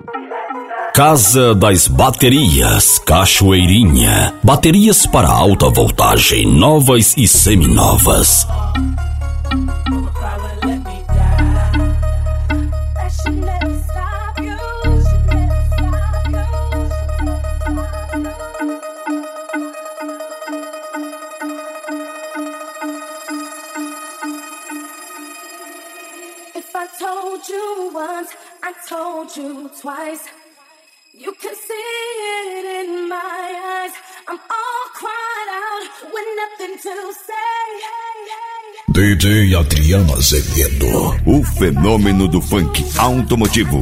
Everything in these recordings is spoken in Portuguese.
Casa das Baterias, Cachoeirinha. Baterias para alta voltagem, novas e seminovas. If I told you once, I told you twice. You can see it in my eyes. I'm all cried out with nothing to say. DJ Adriano Azevedo, O fenômeno do funk automotivo.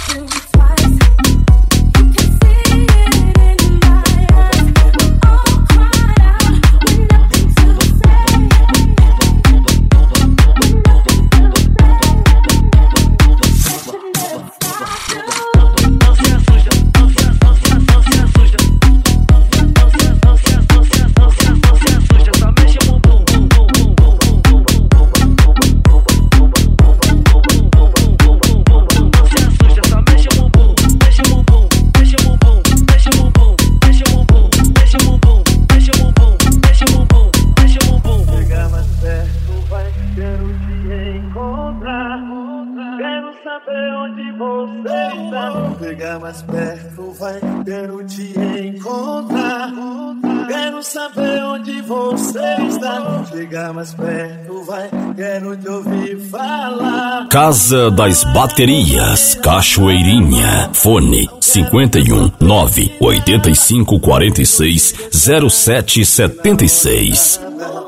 Chegar mais perto, vai, quero te encontrar. Quero saber onde você está. Chegar mais perto, vai, quero te ouvir falar. Casa das Baterias, Cachoeirinha. Fone 51 9 85 46 07 76.